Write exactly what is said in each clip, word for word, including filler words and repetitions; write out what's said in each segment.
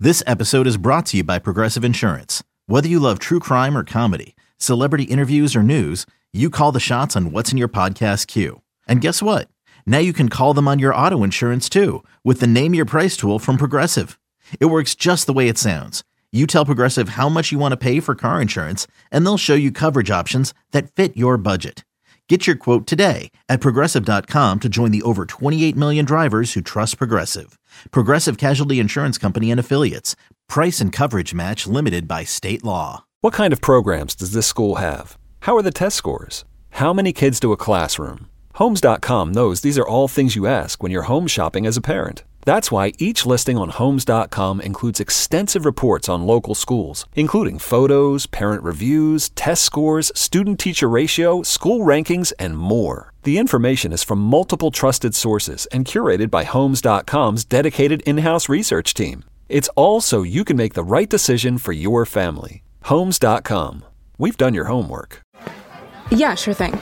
This episode is brought to you by Progressive Insurance. Whether you love true crime or comedy, celebrity interviews or news, you call the shots on what's in your podcast queue. And guess what? Now you can call them on your auto insurance too with the Name Your Price tool from Progressive. It works just the way it sounds. You tell Progressive how much you want to pay for car insurance, and they'll show you coverage options that fit your budget. Get your quote today at Progressive dot com to join the over twenty-eight million drivers who trust Progressive. Progressive Casualty Insurance Company and Affiliates. Price and coverage match limited by state law. What kind of programs does this school have? How are the test scores? How many kids to a classroom? Homes dot com knows these are all things you ask when you're home shopping as a parent. That's why each listing on Homes dot com includes extensive reports on local schools, including photos, parent reviews, test scores, student-teacher ratio, school rankings, and more. The information is from multiple trusted sources and curated by Homes dot com's dedicated in-house research team. It's all so you can make the right decision for your family. Homes dot com. We've done your homework. Yeah, sure thing.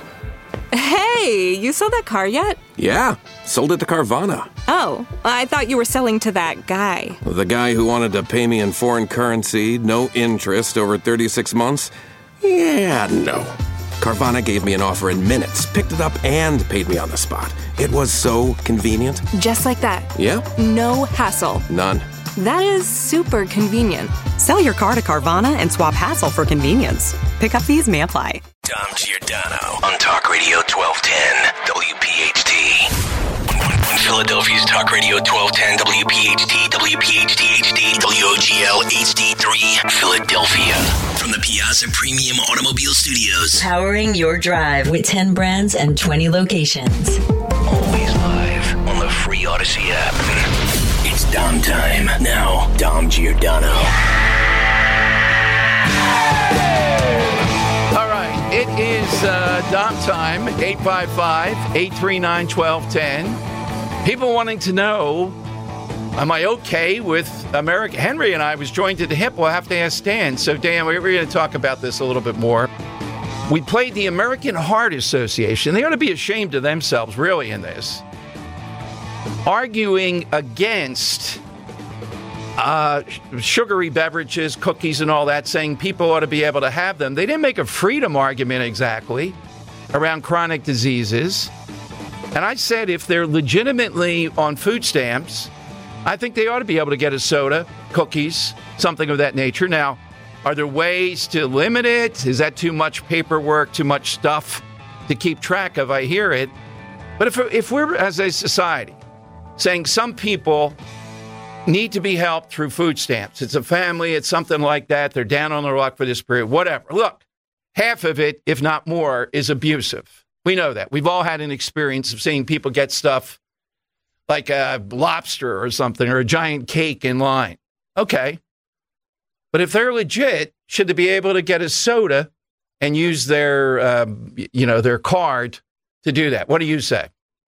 Hey, you sold that car yet? Yeah, sold it to Carvana. Oh, I thought you were selling to that guy. The guy who wanted to pay me in foreign currency, no interest, over thirty-six months? Yeah, no. Carvana gave me an offer in minutes, picked it up, and paid me on the spot. It was so convenient. Just like that. Yeah? No hassle. None. That is super convenient. Sell your car to Carvana and swap hassle for convenience. Pickup fees may apply. Dom Giordano on Talk Radio twelve ten W P H T. Philadelphia's Talk Radio twelve ten W P H T, W P H T H D, W O G L H D three, Philadelphia. From the Piazza Premium Automobile Studios. Powering your drive with ten brands and twenty locations. Always live on the free Odyssey app. It's Dom time. Now, Dom Giordano. All right, it is uh, Dom time, eight five five, eight three nine, one two one zero. People wanting to know, am I okay with America? Henry and I was joined at the hip. We'll have to ask Dan. So, Dan, we're going to talk about this a little bit more. We played the American Heart Association. They ought to be ashamed of themselves, really, in this. Arguing against uh, sugary beverages, cookies, and all that, saying people ought to be able to have them. They didn't make a freedom argument exactly around chronic diseases. And I said if they're legitimately on food stamps, I think they ought to be able to get a soda, cookies, something of that nature. Now, are there ways to limit it? Is that too much paperwork, too much stuff to keep track of? I hear it. But if, if we're, as a society, saying some people need to be helped through food stamps, it's a family, it's something like that, they're down on their luck for this period, whatever. Look, half of it, if not more, is abusive. We know that. We've all had an experience of seeing people get stuff like a lobster or something or a giant cake in line. Okay. But if they're legit, should they be able to get a soda and use their, um, you know, their card to do that? What do you say?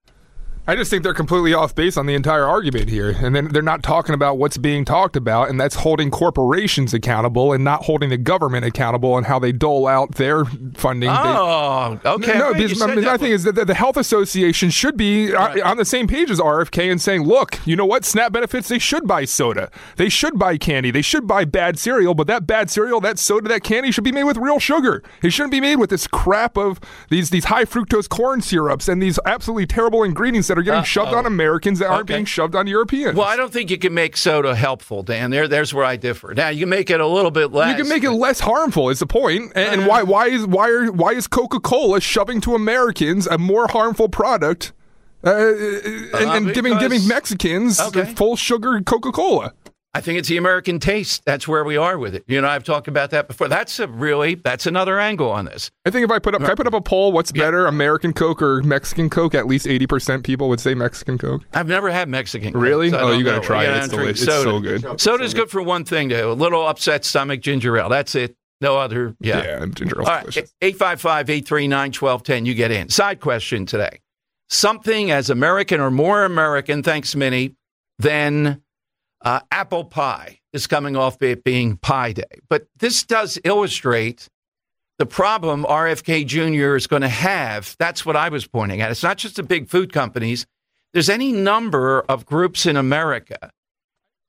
I just think they're completely off base on the entire argument here. And then they're not talking about what's being talked about, and that's holding corporations accountable and not holding the government accountable and how they dole out their funding. Oh, they, okay. No, because I mean, my thing is that the Health Association should be right. on the same page as R F K and saying, look, you know what? SNAP benefits, they should buy soda. They should buy candy. They should buy bad cereal, but that bad cereal, that soda, that candy should be made with real sugar. It shouldn't be made with this crap of these, these high fructose corn syrups and these absolutely terrible ingredients that are getting uh, shoved oh. on Americans that aren't okay. being shoved on Europeans. Well, I don't think you can make soda helpful, Dan. There, there's where I differ. Now, you can make it a little bit less. You can make it less harmful is the point. And, and why why is why are why is Coca-Cola shoving to Americans a more harmful product uh, and, uh, and giving giving Mexicans okay. full sugar Coca-Cola? I think it's the American taste. That's where we are with it. You know, I've talked about that before. That's a really, that's another angle on this. I think if I put up, if I put up a poll, what's better, yeah. American Coke or Mexican Coke? At least eighty percent people would say Mexican Coke. I've never had Mexican Coke. Really? So oh, you got to try yeah, it. It's, delicious. It's so good. Soda's good for one thing, though. A little upset stomach, ginger ale. That's it. No other. Yeah, yeah ginger ale. All right, eight five five, eight three nine, one two one zero. You get in. Side question today. Something as American or more American, thanks, Minnie, than uh, apple pie is coming off it being Pie Day. But this does illustrate the problem R F K Junior is going to have. That's what I was pointing at. It's not just the big food companies. There's any number of groups in America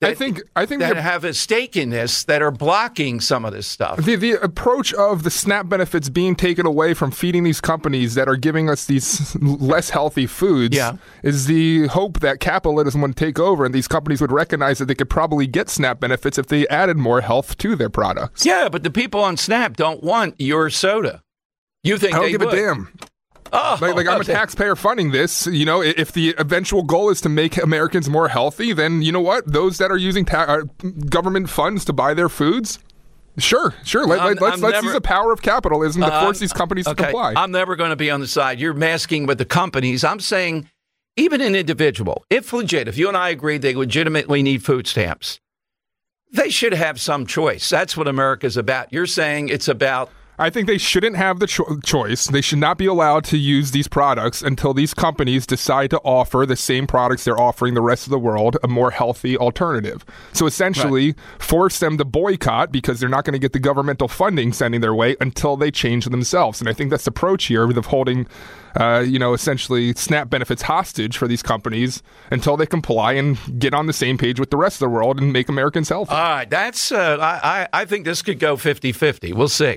that, I think I think that the, have a stake in this that are blocking some of this stuff. The the approach of the SNAP benefits being taken away from feeding these companies that are giving us these less healthy foods yeah. is the hope that capitalism would take over and these companies would recognize that they could probably get SNAP benefits if they added more health to their products. Yeah, but the people on SNAP don't want your soda. You think I don't they give would. a damn. Oh, like, like I'm a taxpayer funding this. You know, if the eventual goal is to make Americans more healthy, then you know what? Those that are using ta- uh, government funds to buy their foods, sure, sure. Let, I'm, let, let's I'm let's never, use the power of capitalism to uh, force these companies okay, to comply. I'm never going to be on the side. You're masking with the companies. I'm saying even an individual, if legit, if you and I agree they legitimately need food stamps, they should have some choice. That's what America's about. You're saying it's about... I think they shouldn't have the cho- choice. They should not be allowed to use these products until these companies decide to offer the same products they're offering the rest of the world, a more healthy alternative. So essentially, right. force them to boycott because they're not going to get the governmental funding sending their way until they change themselves. And I think that's the approach here of holding, uh, you know, essentially SNAP benefits hostage for these companies until they comply and get on the same page with the rest of the world and make Americans healthy. All right, that's. Uh, I I think this could go fifty-fifty. We'll see.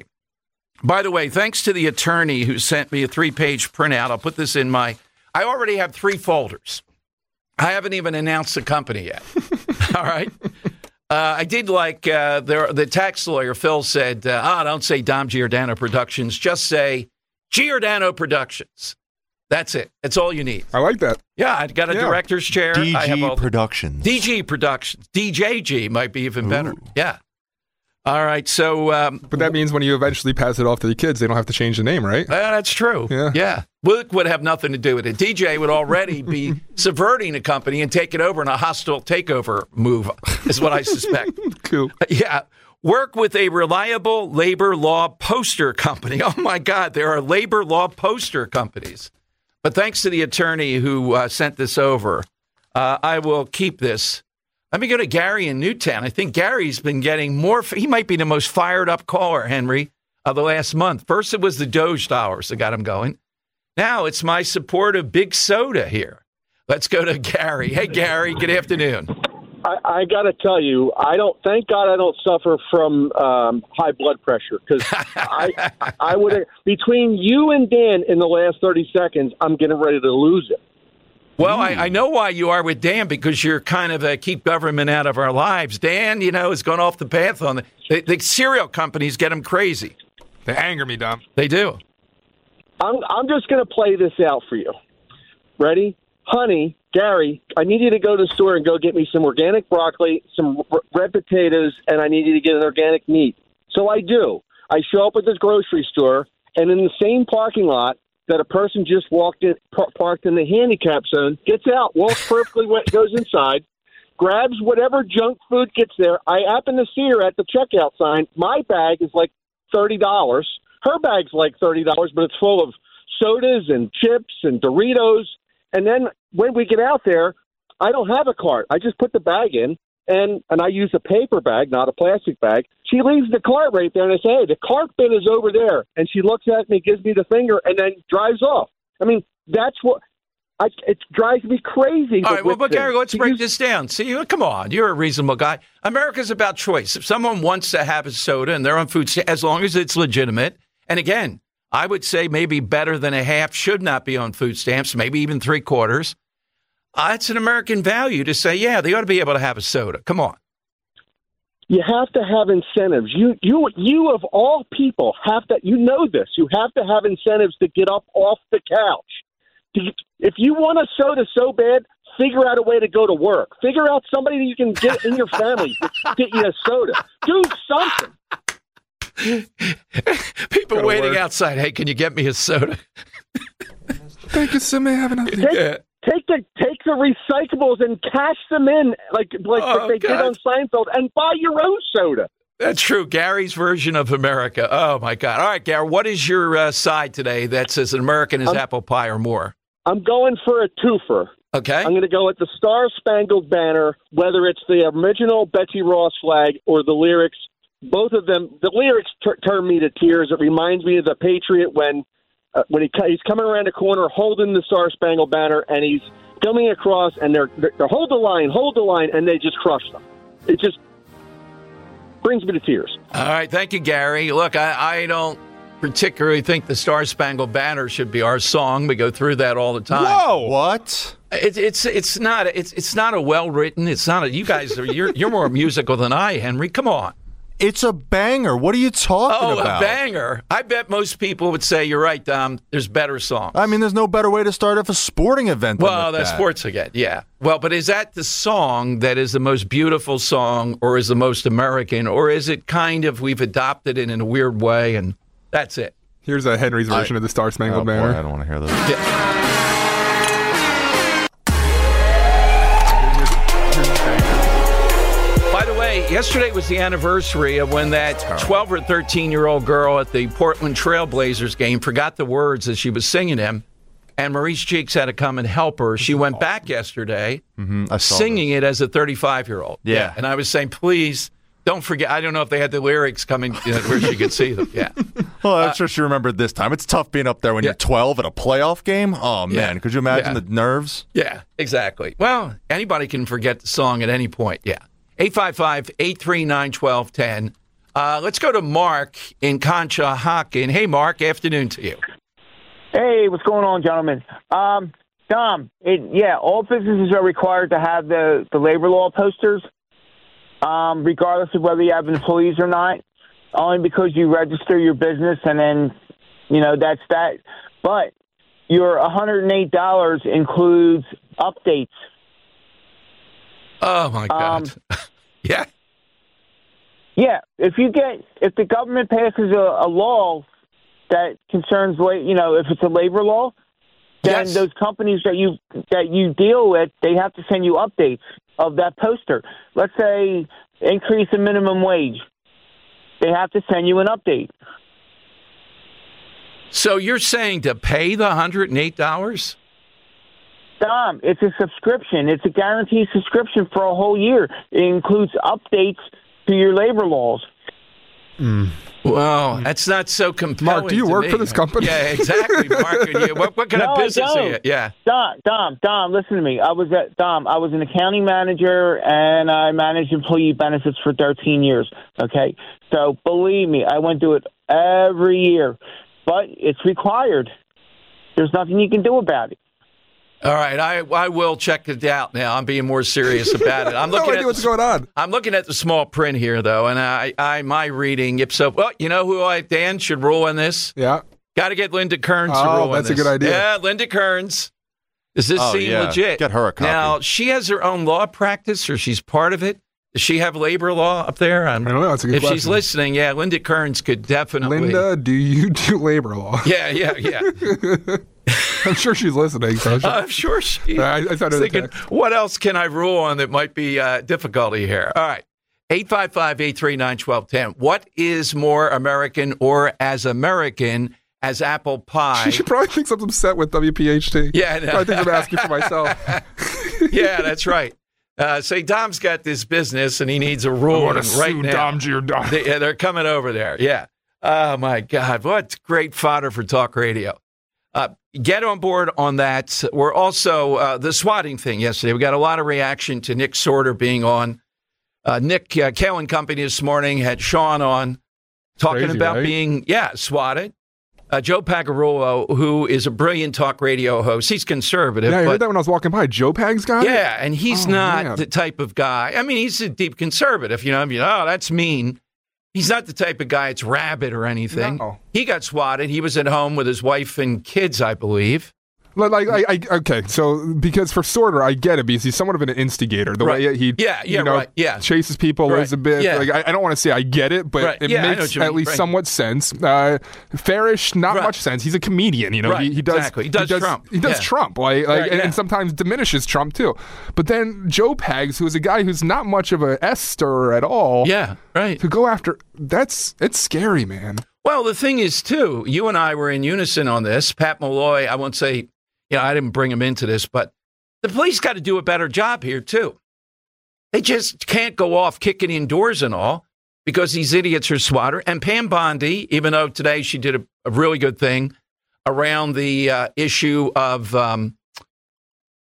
By the way, thanks to the attorney who sent me a three-page printout. I'll put this in my... I already have three folders. I haven't even announced the company yet. All right? Uh, I did like uh, the, the tax lawyer, Phil, said, uh, ah, don't say Dom Giordano Productions. Just say Giordano Productions. That's it. That's all you need. I like that. Yeah, I got a yeah. director's chair. D G I have all Productions. D G Productions. D J G might be even better. Ooh. Yeah. All right, so... Um, but that means when you eventually pass it off to the kids, they don't have to change the name, right? Uh, that's true. Yeah. yeah. Wilk would have nothing to do with it. D J would already be subverting a company and take it over in a hostile takeover move, is what I suspect. Cool. Yeah. Work with a reliable labor law poster company. Oh, my God, there are labor law poster companies. But thanks to the attorney who uh, sent this over, uh, I will keep this. Let me go to Gary in Newtown. I think Gary's been getting more. He might be the most fired up caller, Henry, of the last month. First, it was the Doge dollars that got him going. Now it's my support of Big Soda here. Let's go to Gary. Hey, Gary, good afternoon. I, I got to tell you, I don't. Thank God I don't suffer from um, high blood pressure because I, I would between you and Dan in the last thirty seconds, I'm getting ready to lose it. Well, I, I know why you are with Dan, because you're kind of a keep government out of our lives. Dan, you know, has gone off the path on the, the, the cereal companies get him crazy. They anger me, Dom. They do. I'm, I'm just going to play this out for you. Ready? Honey, Gary, I need you to go to the store and go get me some organic broccoli, some r- red potatoes, and I need you to get an organic meat. So I do. I show up at this grocery store, and in the same parking lot, that a person just walked in, par- parked in the handicap zone, gets out, walks perfectly, goes inside, grabs whatever junk food gets there. I happen to see her at the checkout sign. My bag is like thirty dollars. Her bag's like thirty dollars, but it's full of sodas and chips and Doritos. And then when we get out there, I don't have a cart. I just put the bag in, and, and I use a paper bag, not a plastic bag. She leaves the cart right there, and I say, hey, the cart bin is over there. And she looks at me, gives me the finger, and then drives off. I mean, that's what I, – it drives me crazy. All right, well, but Gary, let's break this down. See, come on. You're a reasonable guy. America's about choice. If someone wants to have a soda and they're on food, as long as it's legitimate, and again, I would say maybe better than a half should not be on food stamps, maybe even three quarters. Uh, it's an American value to say, yeah, they ought to be able to have a soda. Come on. You have to have incentives. You, you, you of all people have to. You know this. You have to have incentives to get up off the couch. If you want a soda so bad, figure out a way to go to work. Figure out somebody that you can get in your family to get you a soda. Do something. People waiting work. outside. Hey, can you get me a soda? Thank you, sir. May I have another? Take, yeah. take the take the recyclables and cash them in like like oh, they God. did on Seinfeld, and buy your own soda. That's true. Gary's version of America. Oh my God! All right, Gary, what is your uh, side today that's as American as I'm, apple pie or more? I'm going for a twofer. Okay. I'm going to go with the Star Spangled Banner, whether it's the original Betsy Ross flag or the lyrics. Both of them, the lyrics t- turn me to tears. It reminds me of the Patriot when uh, when he he's coming around the corner holding the Star Spangled Banner, and he's coming across, and they're, they're, they're hold the line, hold the line, and they just crush them. it just brings me to tears. All right. Thank you, Gary. Look, I, I don't particularly think the Star Spangled Banner should be our song. We go through that all the time. Whoa! What? It, it's it's not it's it's not a well written. It's not a. You guys are you're you're more musical than I, Henry. Come on. It's a banger. What are you talking oh, about? Oh, a banger. I bet most people would say you're right, Dom. There's better songs. I mean, there's no better way to start off a sporting event than Well, with that's that. sports again, yeah. Well, but is that the song that is the most beautiful song or is the most American? Or is it kind of we've adopted it in a weird way and that's it? Here's a Henry's version I, of the Star Spangled oh, Banner. Boy, I don't want to hear this. Yeah. By the way, yesterday was the anniversary of when that twelve or thirteen-year-old girl at the Portland Trailblazers game forgot the words as she was singing them, and Maurice Cheeks had to come and help her. She went back yesterday Mm-hmm. I saw singing this. it as a thirty-five-year-old. Yeah. And I was saying, please, don't forget. I don't know if they had the lyrics coming you know, where she could see them. Yeah. Well, I'm sure she remembered this time. It's tough being up there when Yeah. you're twelve at a playoff game. Oh, man. Yeah. Could you imagine Yeah. the nerves? Yeah, exactly. Well, anybody can forget the song at any point. Yeah. eight five five, eight three nine, one two one zero. Uh, let's go to Mark in Conshohocken. Hey, Mark, afternoon to you. Hey, what's going on, gentlemen? Um, Dom, it, yeah, all businesses are required to have the, the labor law posters, um, regardless of whether you have employees or not, only because you register your business and then, you know, that's that. But your one hundred eight dollars includes updates. Oh, my God. Um, yeah. Yeah, if you get, if the government passes a, a law that concerns, la- you know, if it's a labor law, then Yes. those companies that you that you deal with, they have to send you updates of that poster. Let's say increase the minimum wage, they have to send you an update. So you're saying to pay the one hundred eight dollars? Dom, it's a subscription. It's a guaranteed subscription for a whole year. It includes updates to your labor laws. Mm. Well, that's not so compelling. Mark, do you to work me. for this company? Yeah, exactly, Mark. You- what, what kind No, of I business are you? don't. Yeah. Dom, Dom, Dom, listen to me. I was at Dom. I was an accounting manager, and I managed employee benefits for thirteen years. Okay, so believe me, I went through it every year, but it's required. There's nothing you can do about it. All right, I I will check it out now. I'm being more serious about it. I'm No looking idea at what's the, going on. I'm looking at the small print here, though, and I, I my reading. If so, well, you know who I Dan should rule in this? Yeah. Got to get Linda Kearns to Oh, rule in that's a this. good idea. Yeah, Linda Kearns. Does this Oh, seem yeah. legit? Get her a copy. Now she has her own law practice, or she's part of it. Does she have labor law up there? I'm, I don't know. That's a good if question. she's listening, yeah, Linda Kearns could definitely. Linda, do you do labor law? Yeah, yeah, yeah. I'm sure she's listening. So she'll- I'm sure she. I, I thought was it was thinking, what else can I rule on that might be uh, difficulty here? All right. eight five five, eight three nine, one two one zero. What is more American or as American as apple pie? She probably thinks I'm upset with W P H T. Yeah, no. I think I'm asking for myself. Yeah, that's right. Uh, say Dom's got this business and he needs a rule I want right to sue now. Dom Giordano. They, yeah, they're coming over there. Yeah. Oh, my God. What great fodder for talk radio. Uh, get on board on that. We're also, uh, the swatting thing yesterday. We got a lot of reaction to Nick Sorter being on. Uh, Nick, uh, Kale and Company this morning had Sean on talking Crazy, about right? being, yeah, swatted. Uh, Joe Pagarulo, who is a brilliant talk radio host. He's conservative. Yeah, I but heard that when I was walking by. Joe Pag's guy? yeah, and he's Oh, not man. the type of guy. I mean, he's a deep conservative. You know, I mean, oh, that's mean. He's not the type of guy that's rabid or anything. No. He got swatted. He was at home with his wife and kids, I believe. Like, like I, I, okay, so because for Sorter, I get it because he's somewhat of an instigator. The Right. way he, Yeah, yeah, you know, right, yeah. chases people, Right, lays a bit. yeah. Like, I, I don't want to say I get it, but Right, it yeah, I know what makes you at mean, least right. somewhat sense. Uh, Farish, not Right. much sense. He's a comedian, you know. Right, he, he does exactly. He does Trump. He does Yeah. Trump, like, like Right, and, yeah. and sometimes diminishes Trump too. But then Joe Pags, who is a guy who's not much of a S stirrer at all, Yeah, right. to go after that's it's scary, man. Well, the thing is, too, you and I were in unison on this. Pat Malloy, I won't say, you know, I didn't bring him into this, but the police got to do a better job here, too. They just can't go off kicking indoors and all because these idiots are swatter. And Pam Bondi, even though today she did a, a really good thing around the uh, issue of um,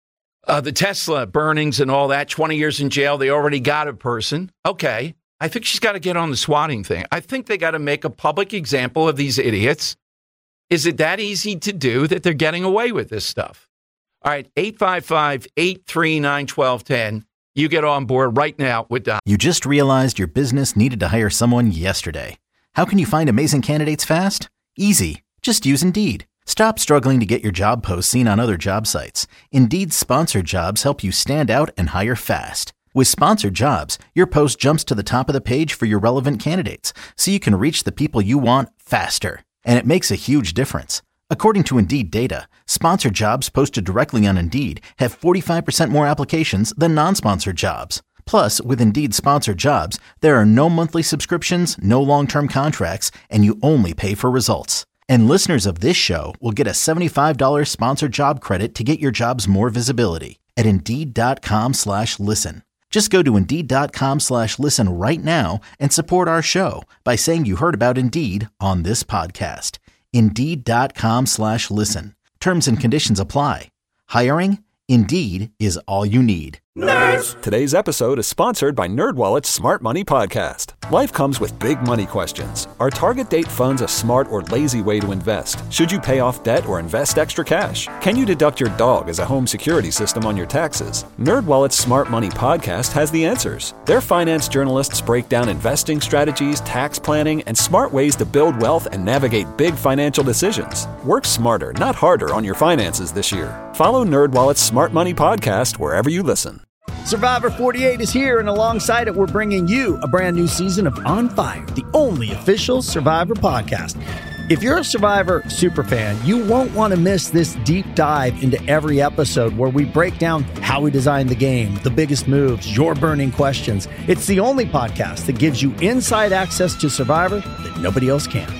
Uh, the Tesla burnings and all that, twenty years in jail, they already got a person. Okay. I think she's got to get on the swatting thing. I think they got to make a public example of these idiots. Is it that easy to do that they're getting away with this stuff? All right, eight five five, eight three nine, one two one zero. You get on board right now with Don. You just realized your business needed to hire someone yesterday. How can you find amazing candidates fast? Easy. Just use Indeed. Stop struggling to get your job posts seen on other job sites. Indeed's sponsored jobs help you stand out and hire fast. With sponsored jobs, your post jumps to the top of the page for your relevant candidates, so you can reach the people you want faster. And it makes a huge difference. According to Indeed data, sponsored jobs posted directly on Indeed have forty-five percent more applications than non-sponsored jobs. Plus, with Indeed sponsored jobs, there are no monthly subscriptions, no long-term contracts, and you only pay for results. And listeners of this show will get a seventy-five dollars sponsored job credit to get your jobs more visibility at Indeed.com slash listen. Just go to Indeed.com slash listen right now and support our show by saying you heard about Indeed on this podcast. Indeed.com slash listen. Terms and conditions apply. Hiring? Indeed is all you need. Nerds! Today's episode is sponsored by NerdWallet's Smart Money Podcast. Life comes with big money questions. Are target date funds a smart or lazy way to invest? Should you pay off debt or invest extra cash? Can you deduct your dog as a home security system on your taxes? NerdWallet's Smart Money Podcast has the answers. Their finance journalists break down investing strategies, tax planning, and smart ways to build wealth and navigate big financial decisions. Work smarter, not harder on your finances this year. Follow NerdWallet's Smart Money Podcast wherever you listen. Survivor forty-eight is here, and alongside it, we're bringing you a brand new season of On Fire, the only official Survivor podcast. If you're a Survivor superfan, you won't want to miss this deep dive into every episode where we break down how we designed the game, the biggest moves, your burning questions. It's the only podcast that gives you inside access to Survivor that nobody else can.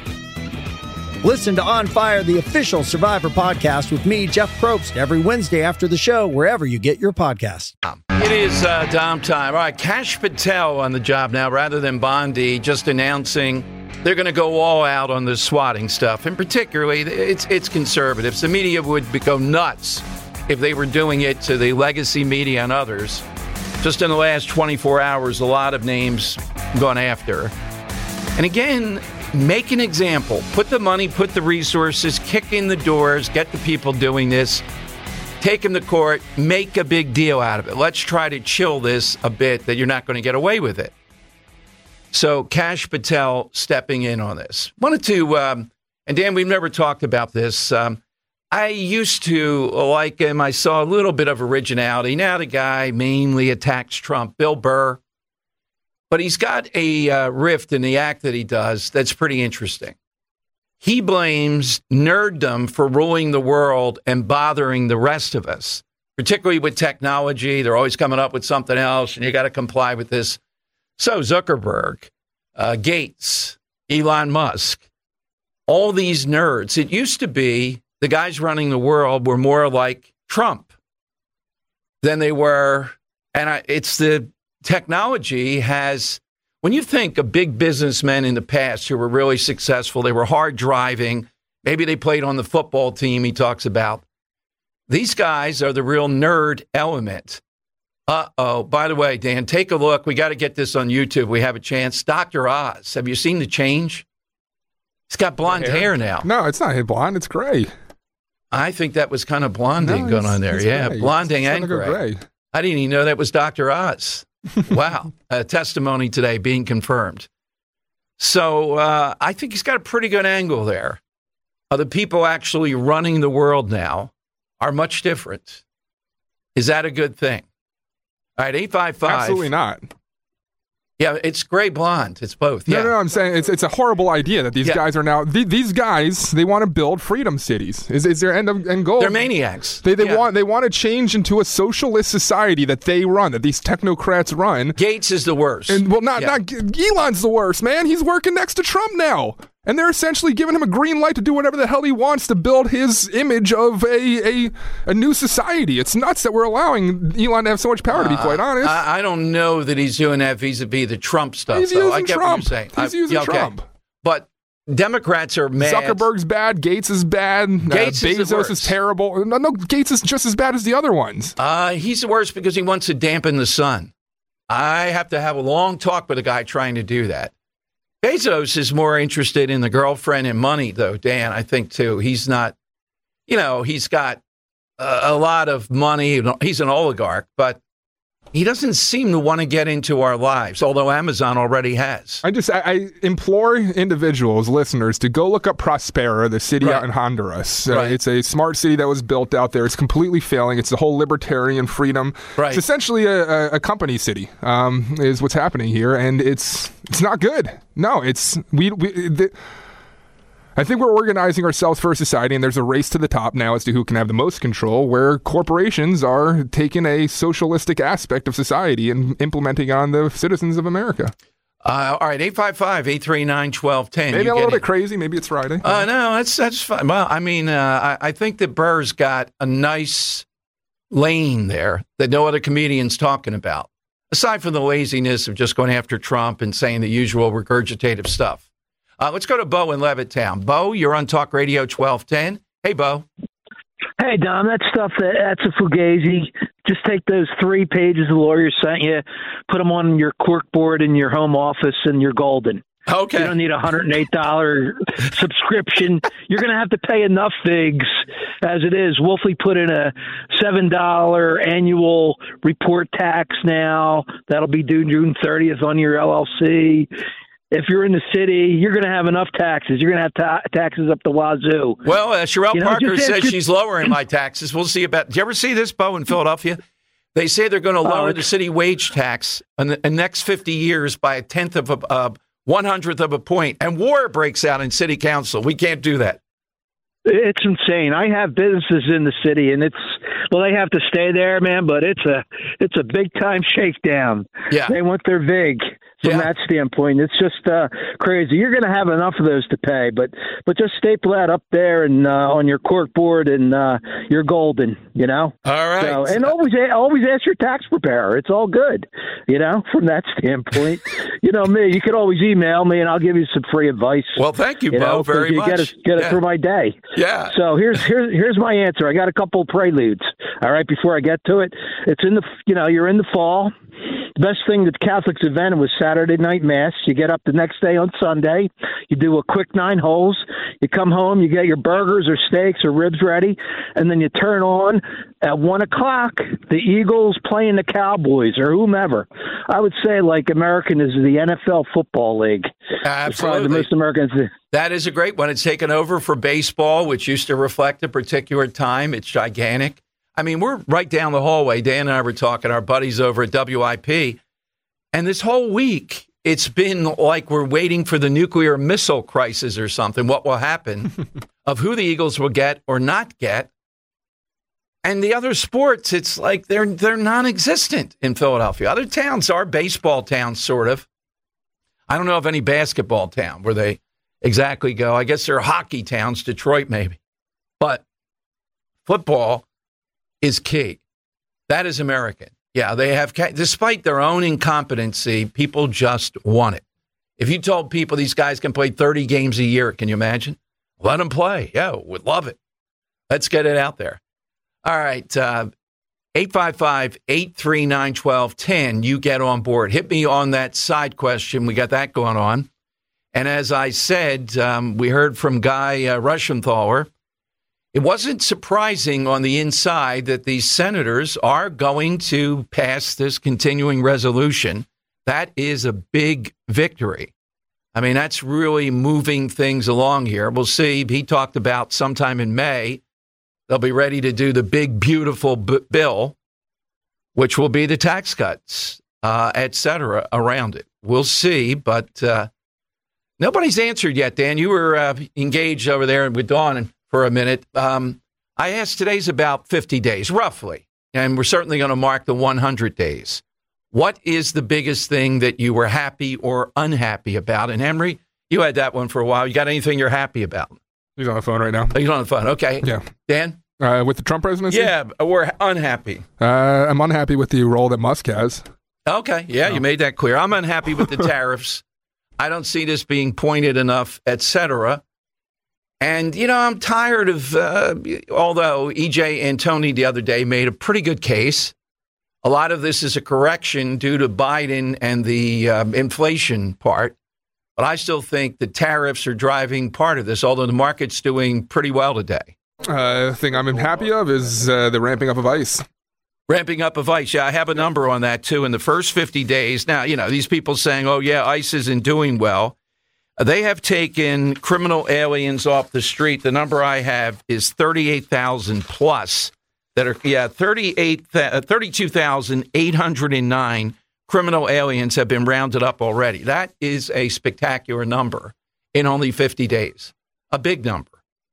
Listen to On Fire, the official Survivor podcast with me, Jeff Probst, every Wednesday after the show, wherever you get your podcasts. It is uh, Dom time. All right, Kash Patel on the job now rather than Bondi, just announcing they're going to go all out on the swatting stuff. And particularly, it's it's conservatives. The media would go nuts if they were doing it to the legacy media and others. Just in the last twenty-four hours, a lot of names gone after. And again, make an example. Put the money, put the resources, kick in the doors, get the people doing this, take them to court, make a big deal out of it. Let's try to chill this a bit that you're not going to get away with it. So Kash Patel stepping in on this. Wanted to, um, and Dan, we've never talked about this. Um, I used to like him. I saw a little bit of originality. Now the guy mainly attacks Trump, Bill Burr. But he's got a uh, rift in the act that he does that's pretty interesting. He blames nerddom for ruling the world and bothering the rest of us, particularly with technology. They're always coming up with something else, and you got to comply with this. So Zuckerberg, uh, Gates, Elon Musk, all these nerds. It used to be the guys running the world were more like Trump than they were, and I, it's the technology has, when you think of big businessmen in the past who were really successful, they were hard driving, maybe they played on the football team he talks about. These guys are the real nerd element. Uh-oh, by the way, Dan, take a look. We got to get this on YouTube. We have a chance. Doctor Oz, have you seen the change? He's got blonde hair, hair now. No, it's not blonde. It's gray. I think that was kind of blonding no, going on there. Yeah, gray. blonding it's and gray. gray. I didn't even know that was Doctor Oz. Wow. A testimony today being confirmed. So uh, I think he's got a pretty good angle there. Uh, the people actually running the world now are much different. Is that a good thing? All right, eight five five. Absolutely not. Yeah, it's gray blonde. It's both. No, yeah. no, no, I'm saying it's it's a horrible idea that these yeah. guys are now, th- these guys, they want to build freedom cities. Is is their end, of, end goal? They're maniacs. They they yeah. want they want to change into a socialist society that they run, that these technocrats run. Gates is the worst. And well, not, yeah. not Elon's the worst, man. He's working next to Trump now. And they're essentially giving him a green light to do whatever the hell he wants to build his image of a a, a new society. It's nuts that we're allowing Elon to have so much power, uh, to be quite honest. I, I don't know that he's doing that vis-a-vis the Trump stuff. He's so using I get Trump. what you're saying. He's I, using yeah, okay. Trump. But Democrats are mad. Zuckerberg's bad. Gates is bad. Gates uh, is the Bezos worst. is terrible. No, no, Gates is just as bad as the other ones. Uh, he's the worst because he wants to dampen the sun. I have to have a long talk with a guy trying to do that. Bezos is more interested in the girlfriend and money, though, Dan, I think, too. He's not, you know, he's got a, a lot of money. He's an oligarch, but he doesn't seem to want to get into our lives, although Amazon already has. I just I, I implore individuals, listeners, to go look up Prospera, the city Right. out in Honduras. Right. Uh, it's a smart city that was built out there. It's completely failing. It's the whole libertarian freedom. Right. It's essentially a, a, a company city. Um, is what's happening here, and it's it's not good. No, it's we we. The, I think we're organizing ourselves for a society, and there's a race to the top now as to who can have the most control, where corporations are taking a socialistic aspect of society and implementing on the citizens of America. Uh, all right, eight five five, eight three nine, one two one zero. Maybe You I'm a little get bit crazy. Maybe it's Friday. Uh, no, that's that's fine. Well, I mean, uh, I, I think that Burr's got a nice lane there that no other comedian's talking about, aside from the laziness of just going after Trump and saying the usual regurgitative stuff. Uh, let's go to Bo in Levittown. Bo, you're on Talk Radio twelve ten. Hey, Bo. Hey, Dom, that stuff, that, that's a fugazi. Just take those three pages the lawyer sent you, put them on your corkboard in your home office, and you're golden. Okay. You don't need a one hundred eight dollars subscription. You're going to have to pay enough figs as it is. Wolfie put in a seven dollars annual report tax now. That'll be due June thirtieth on your L L C. If you're in the city, you're going to have enough taxes. You're going to have ta- taxes up the wazoo. Well, uh, Sherelle You know, Parker just- says just- she's lowering my taxes. We'll see about. Do you ever see this, Bo, in Philadelphia? They say they're going to lower Oh, the city wage tax in the, in the next fifty years by a tenth of a uh, one hundredth of a point, and war breaks out in city council. We can't do that. It's insane. I have businesses in the city, and it's well, they have to stay there, man. But it's a it's a big time shakedown. Yeah, they want their vig from Yeah. that standpoint. It's just uh, crazy. You're going to have enough of those to pay, but but just staple that up there and uh, on your cork board, and uh, you're golden. You know. All right. So, and always always ask your tax preparer. It's all good. You know, from that standpoint. You know me. You could always email me, and I'll give you some free advice. Well, thank you, you Bo, know, very you much. Get it, get it Yeah. through my day. Yeah. So here's here's here's my answer. I got a couple of preludes. All right, before I get to it, it's in the you know you're in the fall. The best thing that Catholics invented was Saturday night mass. You get up the next day on Sunday. You do a quick nine holes. You come home. You get your burgers or steaks or ribs ready, and then you turn on at one o'clock the Eagles playing the Cowboys or whomever. I would say like American is the N F L football league. It's probably the Absolutely. most Americans. That is a great one. It's taken over for baseball, which used to reflect a particular time. It's gigantic. I mean, we're right down the hallway. Dan and I were talking, our buddies over at W I P. And this whole week, it's been like we're waiting for the nuclear missile crisis or something, what will happen, of who the Eagles will get or not get. And the other sports, it's like they're they're non-existent in Philadelphia. Other towns are baseball towns, sort of. I don't know of any basketball town where they exactly go. I guess they're hockey towns, Detroit maybe. But football is key. That is American. Yeah, they have, despite their own incompetency, people just want it. If you told people these guys can play thirty games a year, can you imagine? Let them play. Yeah, would love it. Let's get it out there. All right, uh, eight five five, eight three nine, one two one zero. You get on board. Hit me on that side question. We got that going on. And as I said, um, we heard from Guy uh, Rushenthaler. It wasn't surprising on the inside that these senators are going to pass this continuing resolution. That is a big victory. I mean, that's really moving things along here. We'll see. He talked about sometime in May, they'll be ready to do the big, beautiful b- bill, which will be the tax cuts, uh, et cetera, around it. We'll see, but uh, nobody's answered yet, Dan. You were uh, engaged over there with Dawn for a minute. Um, I asked, today's about fifty days, roughly, and we're certainly going to mark the one hundred days. What is the biggest thing that you were happy or unhappy about? And Henry, you had that one for a while. You got anything you're happy about? He's on the phone right now. Oh, he's on the phone. Okay. Yeah. Dan? Uh, with the Trump presidency? Yeah, we're unhappy. Uh, I'm unhappy with the role that Musk has. Okay. Yeah, No. you made that clear. I'm unhappy with the tariffs. I don't see this being pointed enough, et cetera. And, you know, I'm tired of, uh, although E J Antoni the other day made a pretty good case, a lot of this is a correction due to Biden and the um, inflation part. But I still think the tariffs are driving part of this, although the market's doing pretty well today. Uh, the thing I'm happy of is uh, the ramping up of ICE. Ramping up of ICE. Yeah, I have a number on that, too. In the first fifty days, now, you know, these people saying, oh, yeah, ICE isn't doing well. They have taken criminal aliens off the street. The number I have is thirty-eight thousand plus that are, yeah, thirty-eight, thirty-two thousand eight hundred nine criminal aliens have been rounded up already. That is a spectacular number in only fifty days. A big number.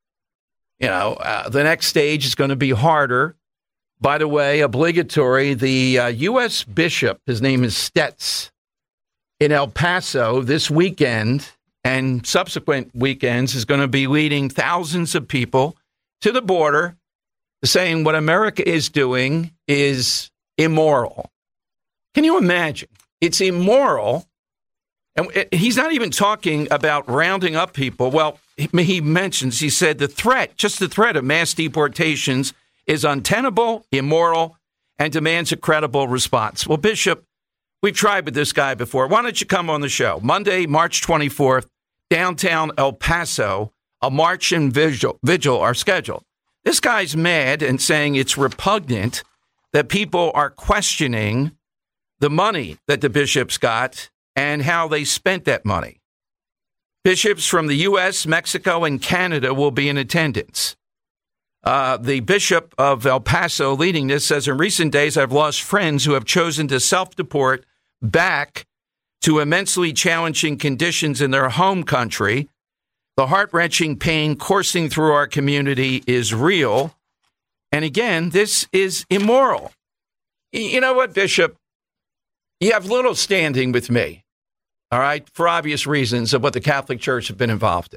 You know, uh, the next stage is going to be harder. By the way, obligatory, the uh, U S bishop, his name is Stetz, in El Paso this weekend and subsequent weekends is going to be leading thousands of people to the border, saying what America is doing is immoral. Can you imagine? It's immoral. And he's not even talking about rounding up people. Well, he mentions, he said the threat, just the threat of mass deportations is untenable, immoral, and demands a credible response. Well, Bishop, we've tried with this guy before. Why don't you come on the show? Monday, March twenty-fourth, downtown El Paso, a march and vigil, vigil are scheduled. This guy's mad and saying it's repugnant that people are questioning the money that the bishops got and how they spent that money. Bishops from the U S, Mexico, and Canada will be in attendance. Uh, the bishop of El Paso leading this says, in recent days, I've lost friends who have chosen to self-deport back to immensely challenging conditions in their home country. The heart-wrenching pain coursing through our community is real. And again, this is immoral. You know what, Bishop? You have little standing with me, all right, for obvious reasons of what the Catholic Church has been involved in.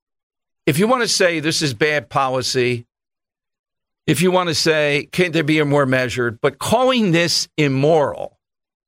If you want to say this is bad policy, if you want to say, can there be a more measured, but calling this immoral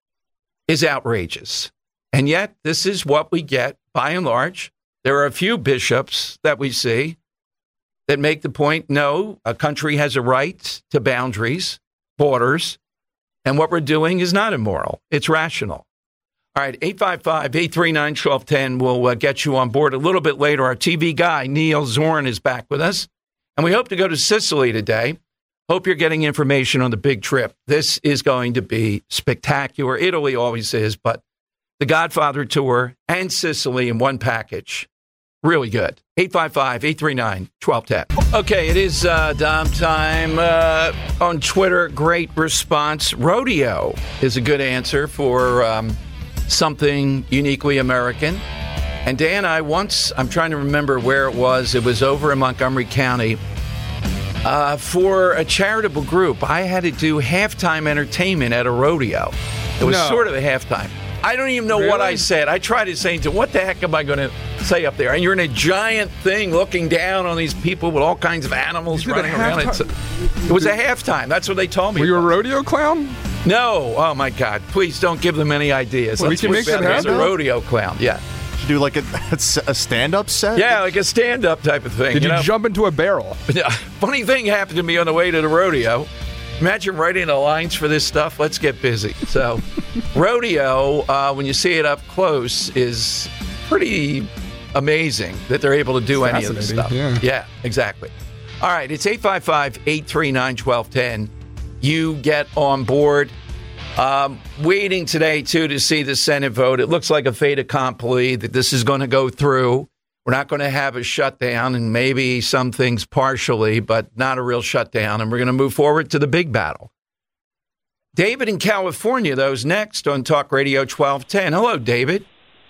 is outrageous. And yet, this is what we get, by and large. There are a few bishops that we see that make the point, no, a country has a right to boundaries, borders, and what we're doing is not immoral. It's rational. All right, eight five five, eight three nine, one two one zero will uh, get you on board a little bit later. Our T V guy, Neil Zorn, is back with us. And we hope to go to Sicily today. Hope you're getting information on the big trip. This is going to be spectacular. Italy always is, but the Godfather Tour and Sicily in one package. Really good. eight five five, eight three nine, one two one zero. Okay, it is uh, Dom time. Uh, on Twitter, great response. Rodeo is a good answer for um, something uniquely American. And Dan, I once, I'm trying to remember where it was. It was over in Montgomery County. Uh, for a charitable group, I had to do halftime entertainment at a rodeo. It was No. sort of a halftime. I don't even know Really? what I said. I tried to say, to what the heck am I going to say up there? And you're in a giant thing looking down on these people with all kinds of animals You did a running around. It's a, it was a halftime. That's what they told me. Were you a rodeo clown? No. Oh, my God. Please don't give them any ideas. Well, we Let's can look make that better as a happen. rodeo clown. Yeah. Should do like a, a stand-up set? Yeah, like a stand-up type of thing. Did you, know? jump into a barrel? Funny thing happened to me on the way to the rodeo. Imagine writing the lines for this stuff. Let's get busy. So, rodeo, uh, when you see it up close, is pretty amazing that they're able to do It's any of this stuff. fascinating, Yeah, exactly. All right, it's eight five five, eight three nine, one two one zero. You get on board. Um, waiting today, too, to see the Senate vote. It looks like a fait accompli that this is going to go through. We're not going to have a shutdown, and maybe some things partially, but not a real shutdown. And we're going to move forward to the big battle. David in California, though, is next on Talk Radio twelve ten. Hello, David.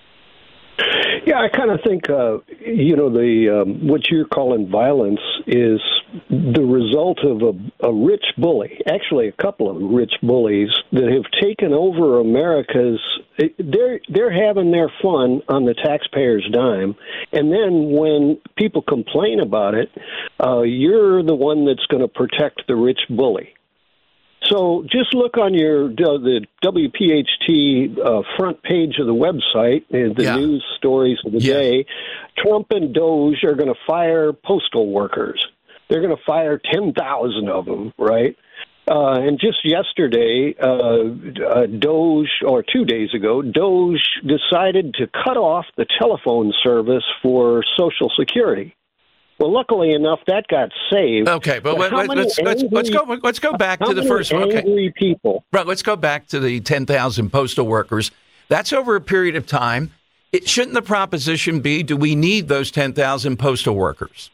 Yeah, I kind of think, uh, you know, the um, what you're calling violence is the result of a, a rich bully, actually a couple of rich bullies that have taken over America's. They're they're having their fun on the taxpayer's dime, and then when people complain about it, uh, you're the one that's going to protect the rich bully. So just look on your uh, the W P H T uh, front page of the website, uh, the yeah. news stories of the yeah. day. Trump and Doge are going to fire postal workers. They're going to fire ten thousand of them, right? Uh, and just yesterday, uh, uh, Doge, or two days ago, Doge decided to cut off the telephone service for Social Security. Well, luckily enough, that got saved. Okay, but, but let, let's, let's, angry, let's go. Let's go back to the first one. Okay, angry people. Right. Let's go back to the ten thousand postal workers. That's over a period of time. It shouldn't the proposition be: do we need those ten thousand postal workers?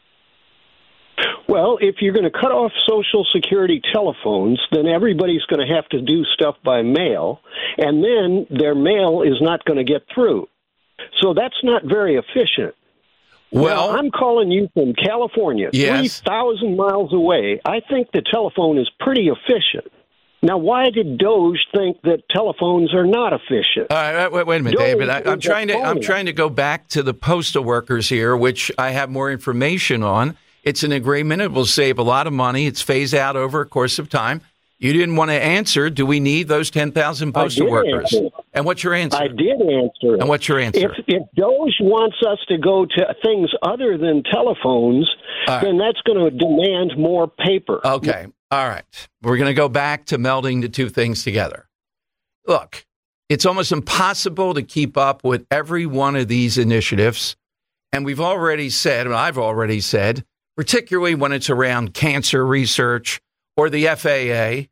Well, if you're going to cut off Social Security telephones, then everybody's going to have to do stuff by mail, and then their mail is not going to get through. So that's not very efficient. Well, now, I'm calling you from California, yes. three thousand miles away. I think the telephone is pretty efficient. Now, why did Doge think that telephones are not efficient? All right, wait, wait a minute, Doge David. I, I'm is trying to a I'm trying to go back to the postal workers here, which I have more information on. It's an agreement. It will save a lot of money. It's phased out over a course of time. You didn't want to answer, do we need those ten thousand postal workers? Answer. And what's your answer? I did answer it. And what's your answer? If, if Doge wants us to go to things other than telephones, right. then that's going to demand more paper. Okay. All right. We're going to go back to melding the two things together. Look, it's almost impossible to keep up with every one of these initiatives. And we've already said, and I've already said, particularly when it's around cancer research or the F A A,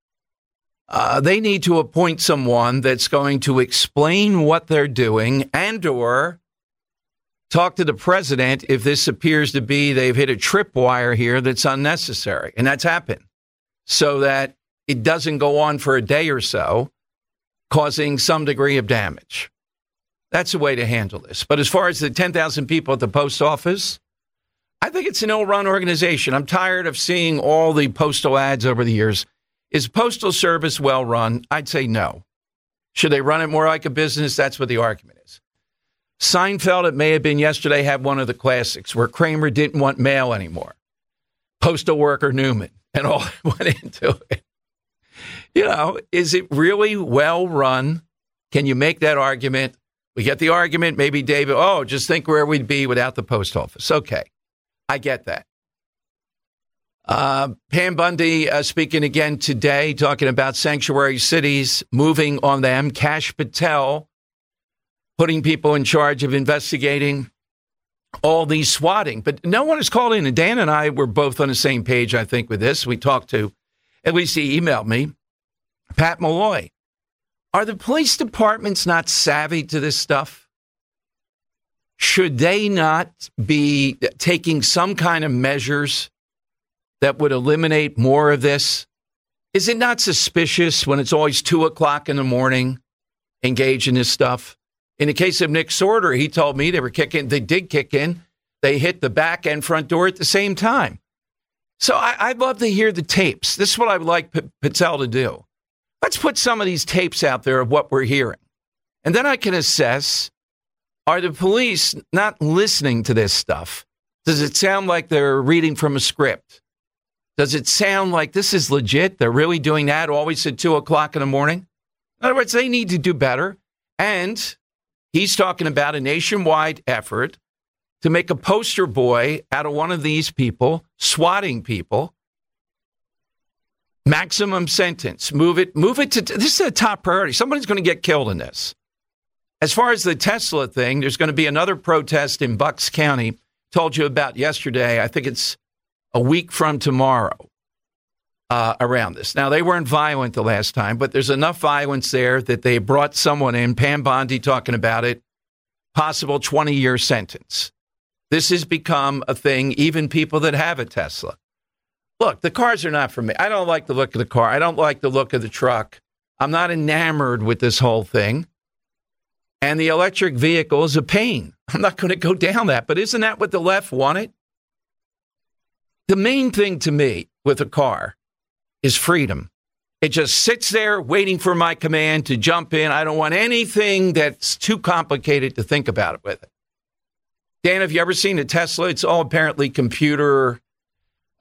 uh, they need to appoint someone that's going to explain what they're doing and or talk to the president if this appears to be they've hit a tripwire here that's unnecessary. And that's happened. So that it doesn't go on for a day or so, causing some degree of damage. That's a way to handle this. But as far as the ten thousand people at the post office, I think it's an ill-run organization. I'm tired of seeing all the postal ads over the years. Is Postal Service well-run? I'd say no. Should they run it more like a business? That's what the argument is. Seinfeld, it may have been yesterday, had one of the classics where Kramer didn't want mail anymore. Postal worker Newman and all went into it. You know, is it really well-run? Can you make that argument? We get the argument, maybe David, oh, just think where we'd be without the post office. Okay. I get that. Uh, Pam Bundy uh, speaking again today, talking about sanctuary cities, moving on them. Kash Patel putting people in charge of investigating all these swatting. But no one has called in. And Dan and I were both on the same page, I think, with this. We talked to, at least he emailed me, Pat Malloy. Are the police departments not savvy to this stuff? Should they not be taking some kind of measures that would eliminate more of this? Is it not suspicious when it's always two o'clock in the morning engaged in this stuff? In the case of Nick Sorter, he told me they were kicking, they did kick in. They hit the back and front door at the same time. So I, I'd love to hear the tapes. This is what I would like P- Patel to do. Let's put some of these tapes out there of what we're hearing. And then I can assess, are the police not listening to this stuff? Does it sound like they're reading from a script? Does it sound like this is legit? They're really doing that always at two o'clock in the morning? In other words, they need to do better. And he's talking about a nationwide effort to make a poster boy out of one of these people, swatting people. Maximum sentence. Move it. Move it to. This is a top priority. Somebody's going to get killed in this. As far as the Tesla thing, there's going to be another protest in Bucks County. Told you about yesterday. I think it's a week from tomorrow uh, around this. Now, they weren't violent the last time, but there's enough violence there that they brought someone in, Pam Bondi talking about it, possible twenty-year sentence. This has become a thing, even people that have a Tesla. Look, the cars are not for me. I don't like the look of the car. I don't like the look of the truck. I'm not enamored with this whole thing. And the electric vehicle is a pain. I'm not going to go down that. But isn't that what the left wanted? The main thing to me with a car is freedom. It just sits there waiting for my command to jump in. I don't want anything that's too complicated to think about it with it. Dan, have you ever seen a Tesla? It's all apparently computer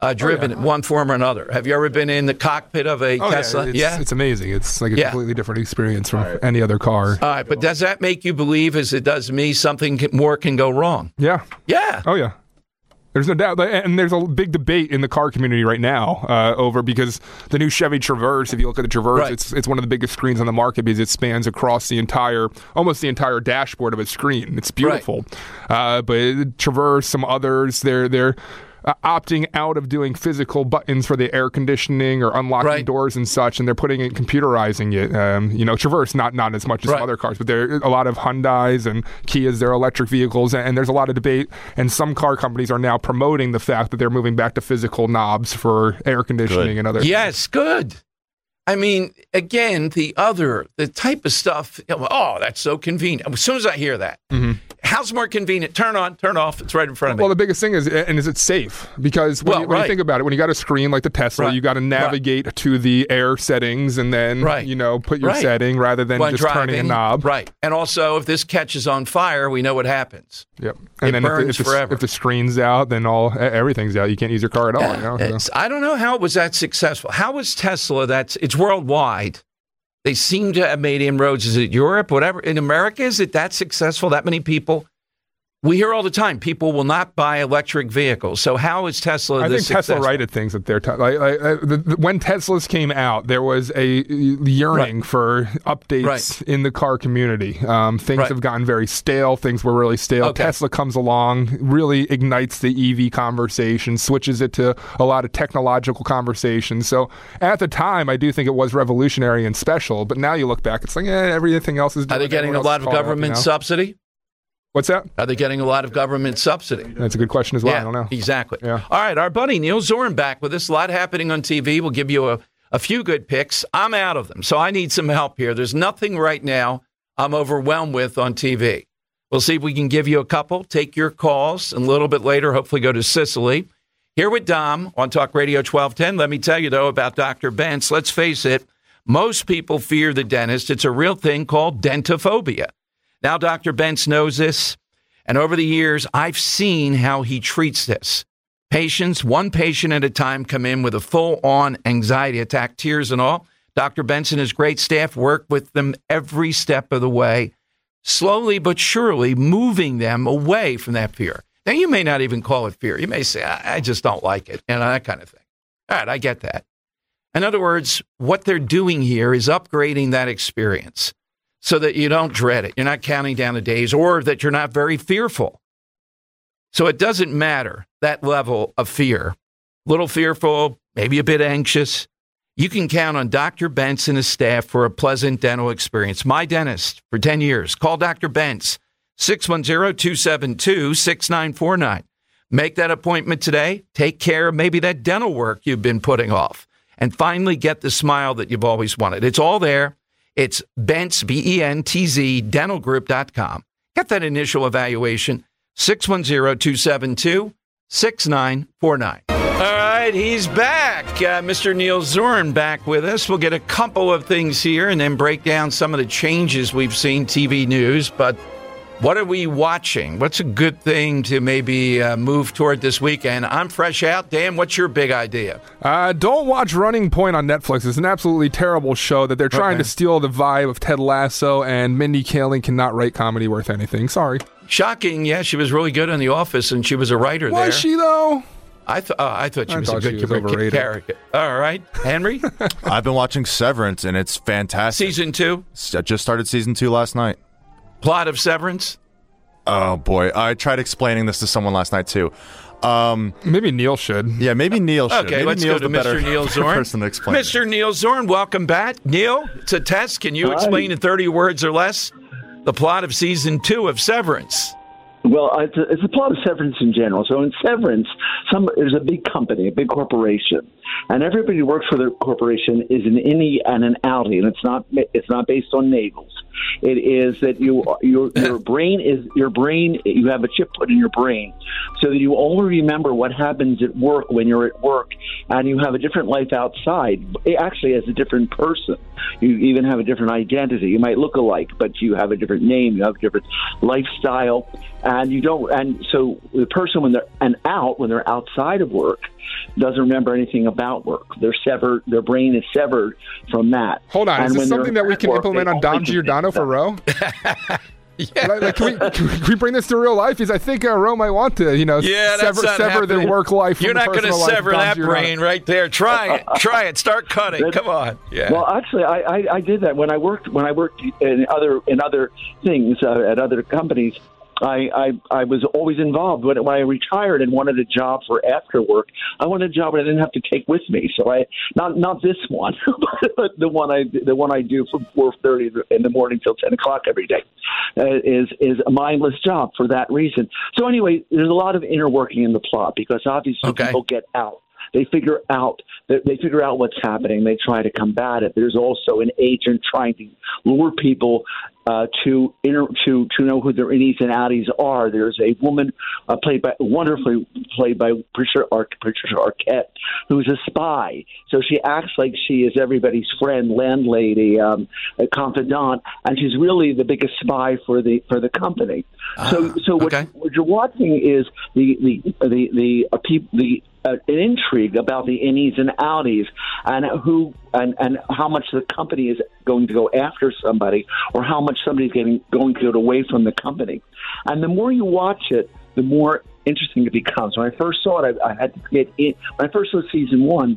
uh, driven oh, yeah. in one form or another. Have you ever been in the cockpit of a oh, Tesla? Yeah it's, yeah, it's amazing. It's like a yeah. completely different experience from right. any other car. All right, but does that make you believe, as it does me, something more can go wrong? Yeah. Yeah. Oh, yeah. There's no doubt, and there's a big debate in the car community right now uh, over because the new Chevy Traverse. If you look at the Traverse, right. it's it's one of the biggest screens on the market because it spans across the entire, almost the entire dashboard of a screen. It's beautiful, right. uh, but Traverse, some others, they're they're. Uh, opting out of doing physical buttons for the air conditioning or unlocking right. doors and such, and they're putting it, computerizing it. Um, you know, Traverse, not not as much as right. some other cars, but there are a lot of Hyundais and Kias, they're electric vehicles, and, and there's a lot of debate, and some car companies are now promoting the fact that they're moving back to physical knobs for air conditioning good. and other Yes, good. I mean, again, the other, the type of stuff, oh, that's so convenient. As soon as I hear that, mm-hmm. how's more convenient? Turn on, turn off. It's right in front of me. Well, the biggest thing is, and is it safe? Because when, well, you, when right. you think about it, when you got a screen like the Tesla, right. you got to navigate right. to the air settings and then, right. you know, put your right. setting rather than when just driving, turning a knob. Right. And also, if this catches on fire, we know what happens. Yep. And it then burns if the, if, the, forever. if the screen's out, then all everything's out. You can't use your car at all. Yeah, you know? So. I don't know how it was that successful. How was Tesla? That's it's worldwide. They seem to have made inroads. Is it Europe? Whatever. In America, is it that successful? That many people? We hear all the time people will not buy electric vehicles. So how is Tesla I this think Tesla successful? righted things at their time. Like, like, uh, the, the, when Teslas came out, there was a yearning right. for updates right. in the car community. Um, things right. have gotten very stale. Things were really stale. Okay. Tesla comes along, really ignites the E V conversation, switches it to a lot of technological conversations. So at the time, I do think it was revolutionary and special. But now you look back, it's like, eh, everything else is doing Are they getting a lot of government up, you know? subsidy? What's that? Are they getting a lot of government subsidy? That's a good question as well. Yeah, I don't know. Exactly. Yeah. All right, our buddy Neil Zorn back with us. A lot happening on T V. We'll give you a, a few good picks. I'm out of them, so I need some help here. There's nothing right now I'm overwhelmed with on T V. We'll see if we can give you a couple, take your calls, and a little bit later, hopefully go to Sicily. Here with Dom on Talk Radio twelve ten. Let me tell you, though, about Doctor Bentz. Let's face it, most people fear the dentist. It's a real thing called dentophobia. Now, Doctor Bentz knows this. And over the years, I've seen how he treats this. Patients, one patient at a time, come in with a full-on anxiety attack, tears and all. Doctor Benson and his great staff work with them every step of the way, slowly but surely moving them away from that fear. Now, you may not even call it fear. You may say, I, I just don't like it, and that kind of thing. All right, I get that. In other words, what they're doing here is upgrading that experience, so that you don't dread it. You're not counting down the days, or that you're not very fearful. So it doesn't matter, that level of fear. Little fearful, maybe a bit anxious. You can count on Doctor Bentz and his staff for a pleasant dental experience. My dentist for ten years. Call Doctor Bentz, six one zero, two seven two, six nine four nine. Make that appointment today. Take care of maybe that dental work you've been putting off, and finally get the smile that you've always wanted. It's all there. It's Bentz, B E N T Z, dental group dot com. Get that initial evaluation, six one zero, two seven two, six nine four nine. All right, he's back. Uh, Mister Neil Zorn back with us. We'll get a couple of things here and then break down some of the changes we've seen, T V news. But what are we watching? What's a good thing to maybe uh, move toward this weekend? I'm fresh out. Dan, what's your big idea? Uh, don't watch Running Point on Netflix. It's an absolutely terrible show that they're trying Okay. to steal the vibe of Ted Lasso, and Mindy Kaling cannot write comedy worth anything. Sorry. Shocking. Yeah, she was really good in The Office, and she was a writer there. Was she, though? I, th- oh, I thought she I was thought a good she was ca- overrated. character. All right. Henry? I've been watching Severance, and it's fantastic. Season two? I just started season two last night. Plot of Severance? Oh, boy. I tried explaining this to someone last night, too. Um, maybe Neil should. Yeah, maybe Neil should. Okay, maybe let's Neil's go to the better Mister Neil Zorn. person to explain Mister it. Neil Zorn, welcome back. Neil, it's a test. Can you Hi. explain in thirty words or less the plot of season two of Severance? Well, it's a, it's a plot of Severance in general. So in Severance, some there's a big company, a big corporation, and everybody who works for the corporation is an innie and an outie, and it's not it's not based on navels. It is that you your your brain is your brain. You have a chip put in your brain, so that you only remember what happens at work when you're at work, and you have a different life outside. Actually, as a different person, you even have a different identity. You might look alike, but you have a different name. You have a different lifestyle, and you don't. And so the person when they're and out when they're outside of work, doesn't remember anything about work. They're severed. Their brain is severed from that. Hold on, and is this something that we can work, implement on Dom Giordano for Roe? Yeah. Like, like, can, we, can we bring this to real life? Because I think uh, Roe might want to, you know, yeah, sever, that's sever their work life. You're from not going to sever that brain right there. Try it. Try it. Start cutting. Come on. Yeah. Well, actually, I, I, I did that when I worked when I worked in other in other things uh, at other companies. I, I, I was always involved. When, when I retired and wanted a job for after work, I wanted a job that I didn't have to take with me. So I not not this one, but the one I the one I do from four thirty in the morning till ten o'clock every day uh, is is a mindless job for that reason. So anyway, there's a lot of inner working in the plot because obviously okay. people get out. They figure out they figure out what's happening. They try to combat it. There's also an agent trying to lure people uh, to inter- to to know who their innies and outies are. There's a woman uh, played by wonderfully played by Patricia, Ar- Patricia Arquette, who's a spy. So she acts like she is everybody's friend, landlady, um, a confidant, and she's really the biggest spy for the for the company. Uh, so so what, okay. what you're watching is the the the the uh, people the Uh, an intrigue about the innies and outies and who and, and how much the company is going to go after somebody or how much somebody's getting going to get away from the company. And the more you watch it, the more interesting it becomes. When I first saw it, I, I had to get in. When I first saw season one,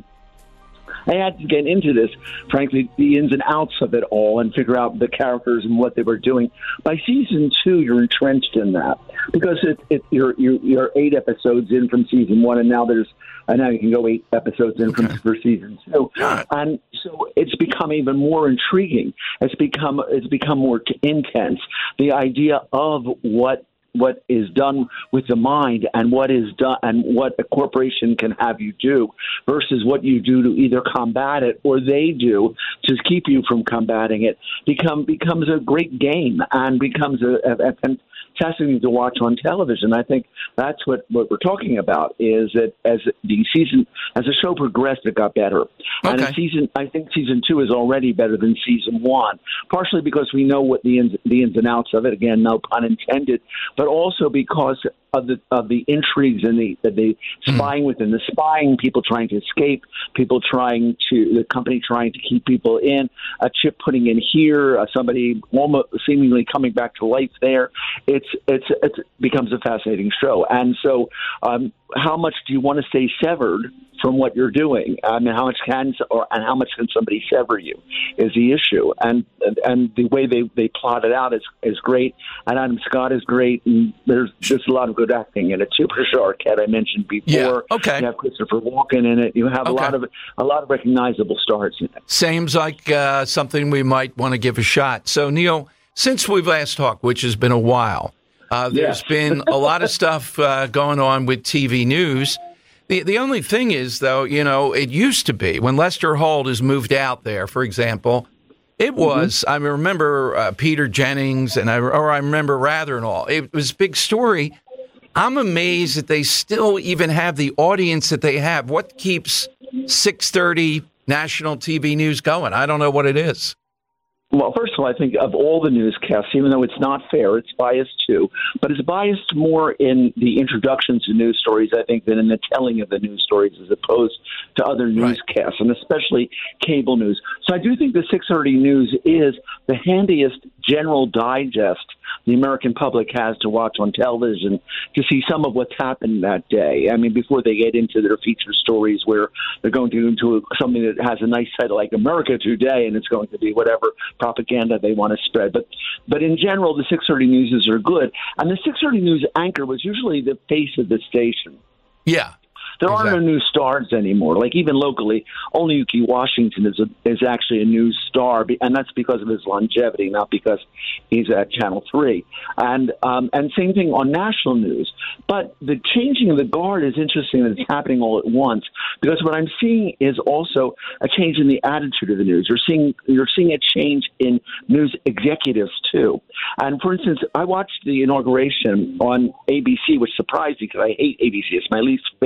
I had to get into this, frankly, the ins and outs of it all and figure out the characters and what they were doing. By season two, you're entrenched in that because it, it, you're, you're, you're eight episodes in from season one, and now there's and now you can go eight episodes in from for season two, and so it's become even more intriguing. It's become it's become more intense. The idea of what. what is done with the mind and what is done and what a corporation can have you do versus what you do to either combat it or they do to keep you from combating it become becomes a great game and becomes a, a, a fantastic thing to watch on television. I think that's what, what we're talking about is that as the season, as the show progressed, it got better. Okay. And season, I think season two is already better than season one, partially because we know what the ins, the ins and outs of it, again, no pun intended, but also because of the of the intrigues and the the spying within the spying, people trying to escape, people trying to the company trying to keep people in, a chip putting in here, uh, somebody almost seemingly coming back to life there. It's it's it becomes a fascinating show, and so um, how much do you want to stay severed from what you're doing? I mean, how much can or and how much can somebody sever you is the issue, and and the way they, they plot it out is is great, and Adam Scott is great, and there's just a lot of good acting in it too. Patricia Arquette I mentioned before. Yeah. Okay. You have Christopher Walken in it. You have okay. a lot of a lot of recognizable stars in it. Seems like uh, something we might want to give a shot. So Neil, since we've last talked, which has been a while, uh, there's yeah. been a lot of stuff uh, going on with T V news. The the only thing is, though, you know, it used to be when Lester Holt is moved out there, for example, it was, mm-hmm. I remember uh, Peter Jennings, and I, or I remember Rather and all. It was a big story. I'm amazed that they still even have the audience that they have. What keeps six thirty national T V news going? I don't know what it is. Well, first of all, I think of all the newscasts, even though it's not fair, it's biased too, but it's biased more in the introduction to news stories, I think, than in the telling of the news stories as opposed to other newscasts, right. and especially cable news. So I do think the six thirty News is the handiest general digest the American public has to watch on television to see some of what's happened that day. I mean, before they get into their feature stories where they're going to into something that has a nice title like America Today, and it's going to be whatever propaganda they want to spread. But but in general, the six thirty Newses are good. And the six thirty News anchor was usually the face of the station. Yeah. There exactly. aren't no new stars anymore. Like even locally, only Ukee Washington is a, is actually a news star, and that's because of his longevity, not because he's at Channel three. And um, and same thing on national news. But the changing of the guard is interesting that it's happening all at once, because what I'm seeing is also a change in the attitude of the news. You're seeing you're seeing a change in news executives too. And for instance, I watched the inauguration on A B C, which surprised me because I hate A B C. It's my least favorite of the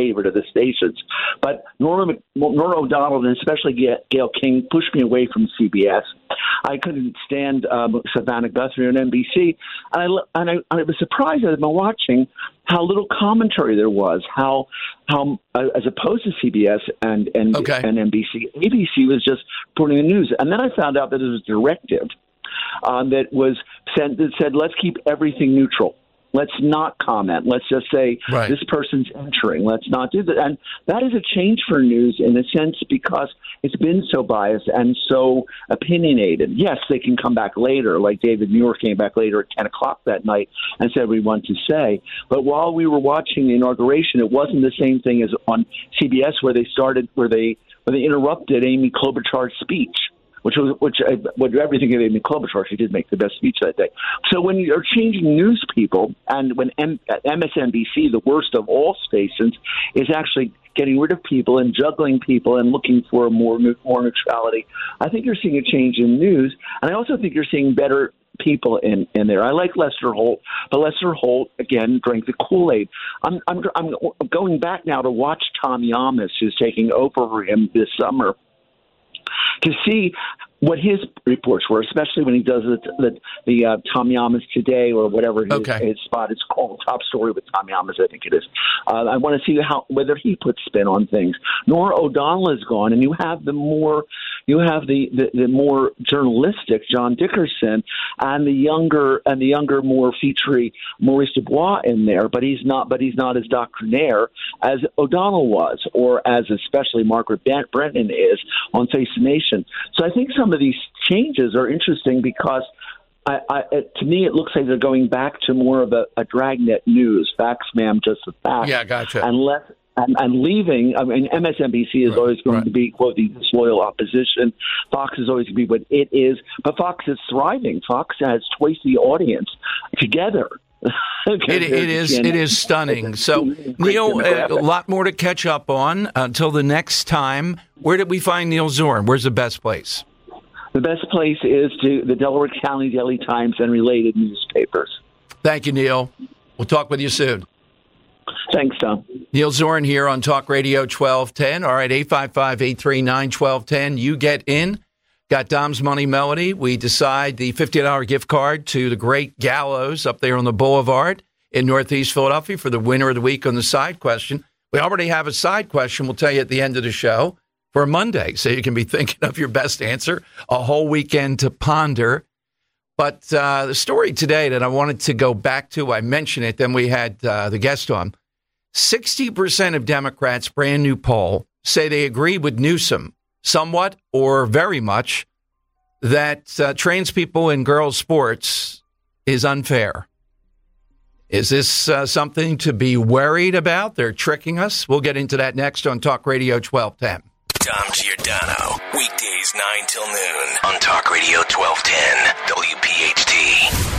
the stations. But Norma, Norma O'Donnell and especially Gayle King pushed me away from C B S. I couldn't stand um, Savannah Guthrie on N B C, and I and I, I was surprised as I'm watching how little commentary there was. How how uh, as opposed to C B S and and, okay. and N B C, A B C was just putting the news. And then I found out that it was a directive um, that was sent that said, let's keep everything neutral. Let's not comment. Let's just say right. this person's entering. Let's not do that. And that is a change for news in a sense because it's been so biased and so opinionated. Yes, they can come back later, like David Muir came back later at ten o'clock that night and said what he wanted to say. But while we were watching the inauguration, it wasn't the same thing as on C B S where they started, where they where they interrupted Amy Klobuchar's speech. Which was which? I, what everything of Amy Klobuchar, she did make the best speech that day. So when you're changing news people, and when M- M S N B C, the worst of all stations, is actually getting rid of people and juggling people and looking for more more neutrality, I think you're seeing a change in news, and I also think you're seeing better people in, in there. I like Lester Holt, but Lester Holt again drank the Kool-Aid. I'm I'm I'm going back now to watch Tom Yamas, who's taking over for him this summer, to see what his reports were, especially when he does the the, the uh, Tom Yamas Today or whatever his, okay. his spot is called, Top Story with Tom Yamas, I think it is. Uh, I want to see how whether he puts spin on things. Nora O'Donnell is gone, and you have the more you have the, the, the more journalistic John Dickerson and the younger and the younger more featurey Maurice Dubois in there, but he's not but he's not as doctrinaire as O'Donnell was, or as especially Margaret Brennan is on Face the Nation. So I think some of these changes are interesting because I, I, it, to me, it looks like they're going back to more of a, a dragnet news, facts, ma'am, just the facts. Yeah, gotcha. And less, and, and leaving. I mean, M S N B C is right, always going right. to be quote the disloyal opposition. Fox is always going to be what it is, but Fox is thriving. Fox has twice the audience together. it, it is it is stunning. So, Neil, a lot more to catch up on. Until the next time, where did we find Neil Zorn? Where's the best place? The best place is to the Delaware County Daily Times and related newspapers. Thank you, Neil. We'll talk with you soon. Thanks, Tom. Neil Zorn here on Talk Radio twelve ten. All right, eight five five, eight three nine, one two one zero. You get in. Got Dom's Money Melody. We decide the fifty dollars gift card to the Great Gallows up there on the Boulevard in Northeast Philadelphia for the winner of the week on the side question. We already have a side question we'll tell you at the end of the show for Monday, so you can be thinking of your best answer, a whole weekend to ponder. But uh, the story today that I wanted to go back to, I mentioned it, then we had uh, the guest on. sixty percent of Democrats, brand new poll, say they agree with Newsom somewhat or very much that uh, trans people in girls' sports is unfair. Is this uh, something to be worried about? They're tricking us. We'll get into that next on Talk Radio twelve ten. Dom Giordano, weekdays nine till noon on Talk Radio twelve ten, W P H T.